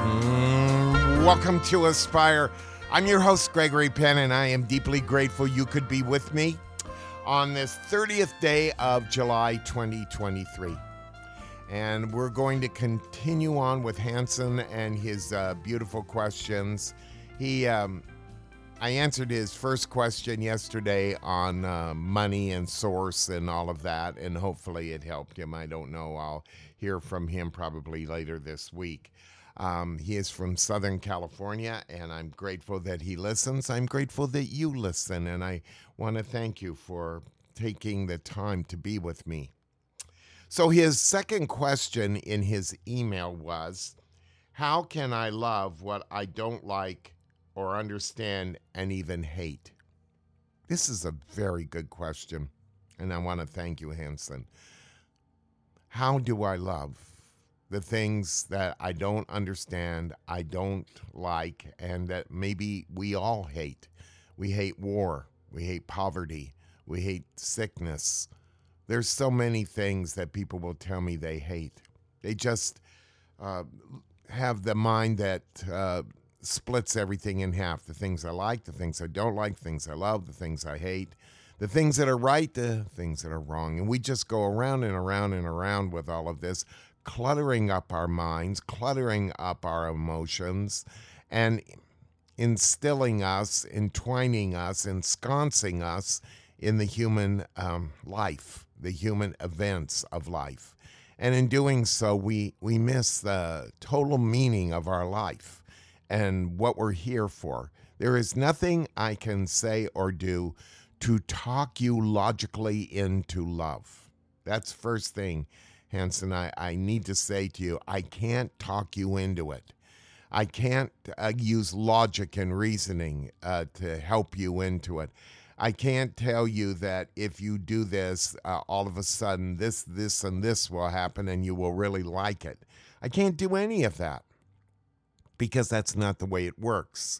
Welcome to Aspire. I'm your host, Gregory Penn, and I am deeply grateful you could be with me on this 30th day of July 2023. And we're going to continue on with Hanson and his beautiful questions. I answered his first question yesterday on money and source and all of that, and hopefully it helped him. I don't know. I'll hear from him probably later this week. He is from Southern California, and I'm grateful that he listens. I'm grateful that you listen, and I want to thank you for taking the time to be with me. So his second question in his email was, how can I love what I don't like or understand and even hate? This is a very good question, and I want to thank you, Hanson. How do I love the things that I don't understand, I don't like, and that maybe we all hate? We hate war. We hate poverty. We hate sickness. There's so many things that people will tell me they hate. They just have the mind that splits everything in half. The things I like, the things I don't like, the things I love, the things I hate, the things that are right, the things that are wrong. And we just go around and around and around with all of this, cluttering up our minds, cluttering up our emotions, and instilling us, entwining us, ensconcing us in the human life, the human events of life. And in doing so, we miss the total meaning of our life and what we're here for. There is nothing I can say or do to talk you logically into love. That's first thing, Hanson, I need to say to you, I can't talk you into it. I can't use logic and reasoning to help you into it. I can't tell you that if you do this, all of a sudden this, and this will happen and you will really like it. I can't do any of that because that's not the way it works.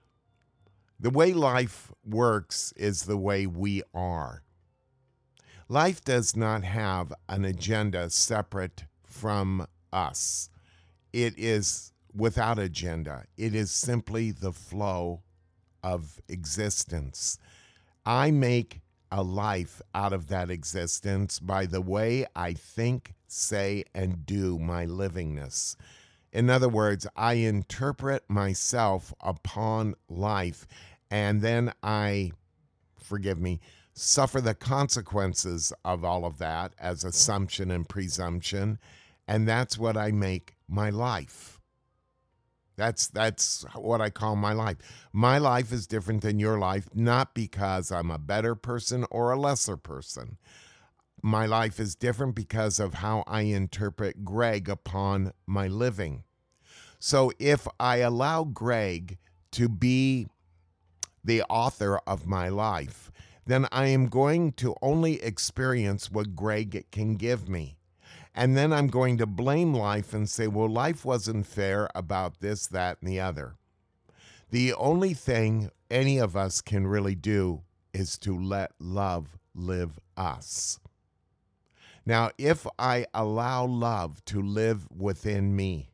The way life works is the way we are. Life does not have an agenda separate from us. It is without agenda. It is simply the flow of existence. I make a life out of that existence by the way I think, say, and do my livingness. In other words, I interpret myself upon life, and then I, suffer the consequences of all of that as assumption and presumption, and that's what I make my life. That's what I call my life. My life is different than your life, not because I'm a better person or a lesser person. My life is different because of how I interpret Greg upon my living. So if I allow Greg to be the author of my life, then I am going to only experience what Greg can give me. And then I'm going to blame life and say, well, life wasn't fair about this, that, and the other. The only thing any of us can really do is to let love live us. Now, if I allow love to live within me,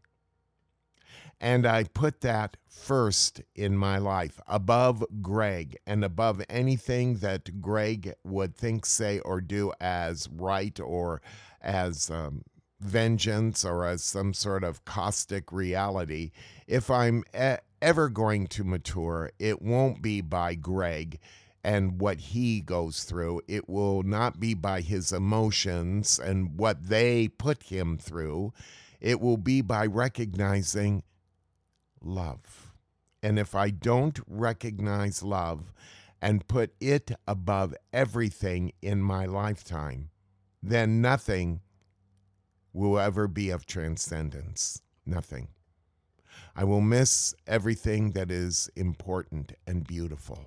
and I put that first in my life, above Greg and above anything that Greg would think, say, or do as right or as vengeance or as some sort of caustic reality. If I'm ever going to mature, it won't be by Greg and what he goes through. It will not be by his emotions and what they put him through. It will be by recognizing love. And if I don't recognize love and put it above everything in my lifetime, then nothing will ever be of transcendence. Nothing. I will miss everything that is important and beautiful.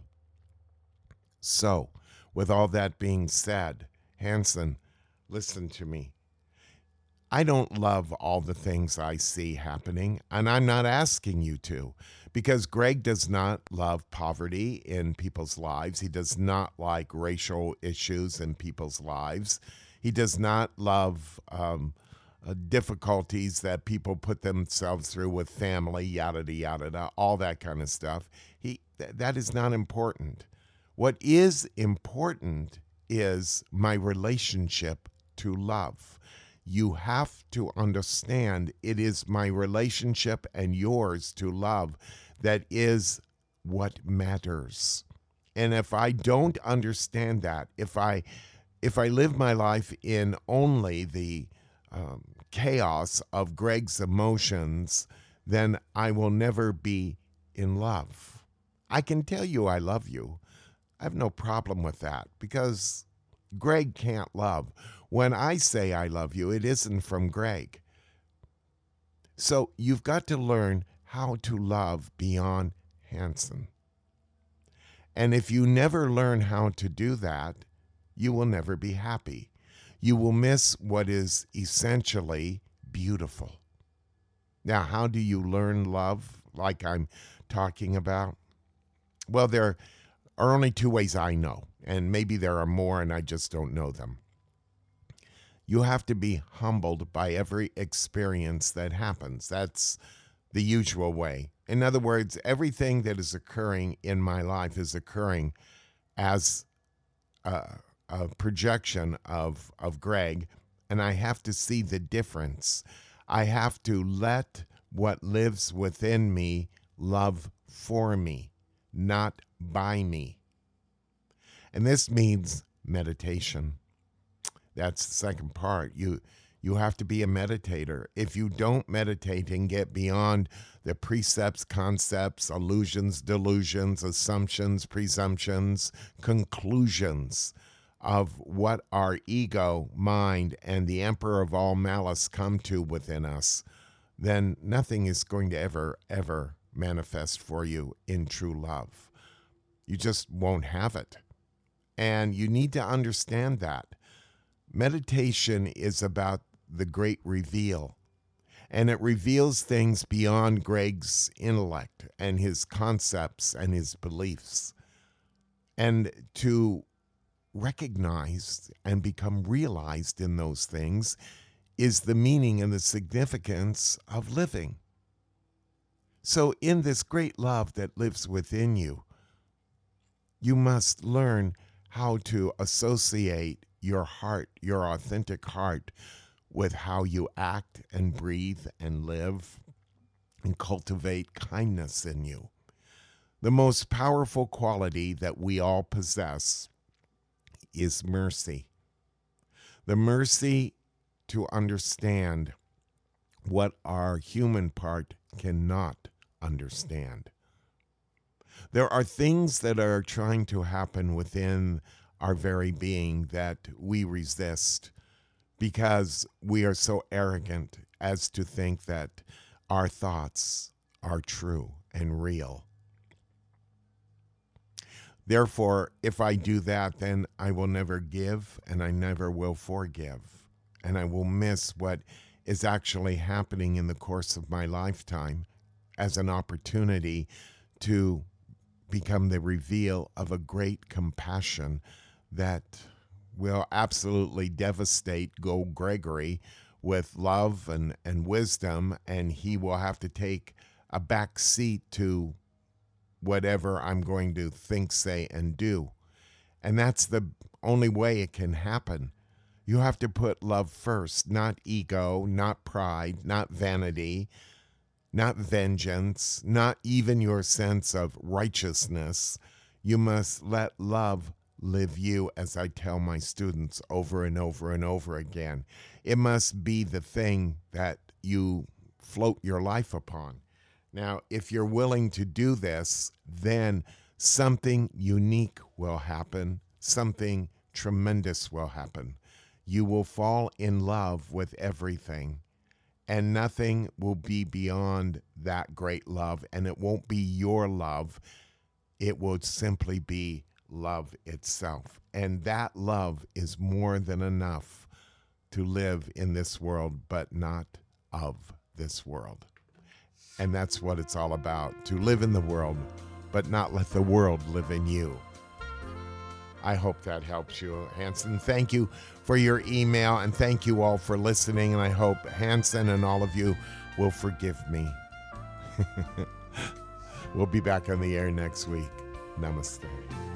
So, with all that being said, Hanson, listen to me. I don't love all the things I see happening, and I'm not asking you to, because Greg does not love poverty in people's lives. He does not like racial issues in people's lives. He does not love difficulties that people put themselves through with family, yada, yada, yada, all that kind of stuff. That is not important. What is important is my relationship to love. You have to understand it is my relationship and yours to love that is what matters. And if I don't understand that, if I live my life in only the chaos of Greg's emotions, then I will never be in love. I can tell you I love you. I have no problem with that because Greg can't love. When I say I love you, it isn't from Greg. So you've got to learn how to love beyond Hanson. And if you never learn how to do that, you will never be happy. You will miss what is essentially beautiful. Now, how do you learn love like I'm talking about? Well, there are only two ways I know, and maybe there are more and I just don't know them. You have to be humbled by every experience that happens. That's the usual way. In other words, everything that is occurring in my life is occurring as a projection of Greg, and I have to see the difference. I have to let what lives within me love for me, not by me. And this means meditation. That's the second part. You have to be a meditator. If you don't meditate and get beyond the precepts, concepts, illusions, delusions, assumptions, presumptions, conclusions of what our ego, mind, and the emperor of all malice come to within us, then nothing is going to ever manifest for you in true love. You just won't have it. And you need to understand that. Meditation is about the great reveal, and it reveals things beyond Greg's intellect and his concepts and his beliefs. And to recognize and become realized in those things is the meaning and the significance of living. So in this great love that lives within you, you must learn how to associate your heart, your authentic heart, with how you act and breathe and live and cultivate kindness in you. The most powerful quality that we all possess is mercy. The mercy to understand what our human part cannot understand. There are things that are trying to happen within our very being that we resist because we are so arrogant as to think that our thoughts are true and real. Therefore, if I do that, then I will never give and I never will forgive. And I will miss what is actually happening in the course of my lifetime as an opportunity to become the reveal of a great compassion that will absolutely devastate Gold Gregory with love and wisdom, and he will have to take a back seat to whatever I'm going to think, say, and do. And that's the only way it can happen. You have to put love first, not ego, not pride, not vanity, not vengeance, not even your sense of righteousness. You must let love live you, as I tell my students over and over and over again. It must be the thing that you float your life upon. Now, if you're willing to do this, then something unique will happen, something tremendous will happen. You will fall in love with everything, and nothing will be beyond that great love, and it won't be your love. It will simply be love itself. And that love is more than enough to live in this world, but not of this world. And that's what it's all about, to live in the world, but not let the world live in you. I hope that helps you, Hanson. Thank you for your email, and thank you all for listening, and I hope Hanson and all of you will forgive me. We'll be back on the air next week. Namaste.